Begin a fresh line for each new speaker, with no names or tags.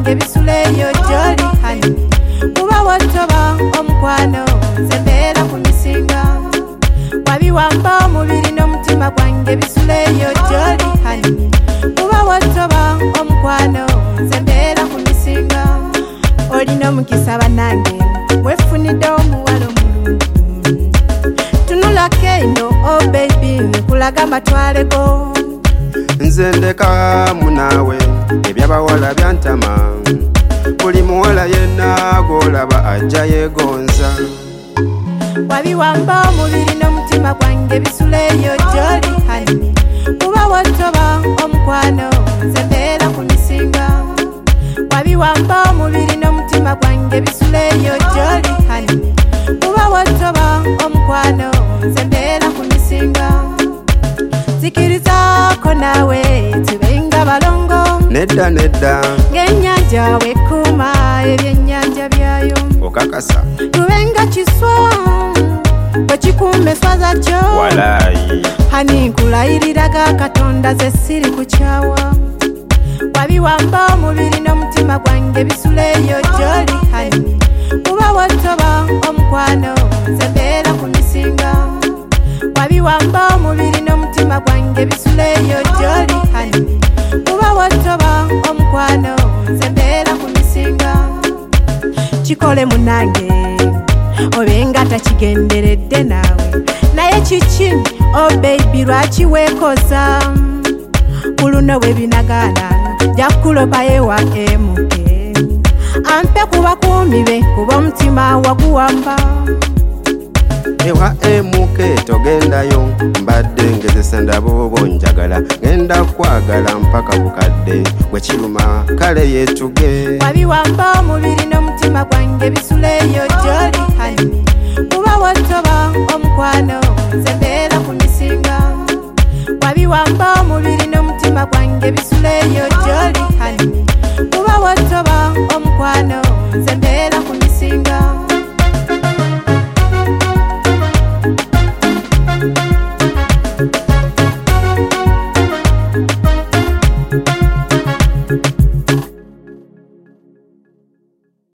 gwange bisuleyo joli hani kuba wotoba omukwano nzembera ku misinga wabiwamba omubiri n'omutima gwange bisuleyo joli hani kuba wotoba omukwano nzembera ku misinga olina omukisa bannange mwefunidde omuwala omulungi tunulako eno oh baby nkulaga matwaleko
nze ndeka munaawe ebyabawala byantama buli muwala yenna gw'olaba ajja yeegonza
wabiwamba omubiri n'omutima gwange bisuleyo joli hani kuba wotoba omukwano nze mbeera ku misinga wabiwamba omubiri n'omutima gwange bisuleyo joli hani kuba wotoba omukwano nze mbeera ku misinga zikirizaako naawe tubenga balongo
nedda
ng'ennyanja wekkuuma ebyennyanja byayo
okakasa
tubenga kiswa bwekikuuma eswaza kyo
walaayi
hani nkulayiriraga katonda ze siri kukyawa wabiwamba omubiri n'omutima gwange bisuleyo joli hani kuba wotoba omukwano nze mbeera ku misinga wabiwamba omubiri n'omutima gwange bisuleyo joli hani kuba wotoba omukwano nze mbeera ku misinga kikole munange obenga takigenderedde naawe naye kiki oh baby lwaki weekoza ku luno bwe binagaana jakulopaye wa emuke ampe kuba kuumi be kuba omutima waguwamba
ewa emuke togendayo mbadde ngezesa ndaboobo njagala genda kwagala mpaka bukadde bwe kiruma kale yeetuge
wabiwamba omubiri n'omutima gwange bisuleyo joli hani kuba wotoba omukwano nze mbeera ku misinga wabiwamba omubiri n'omutima gwange bisuleyo joli hani kuba wotoba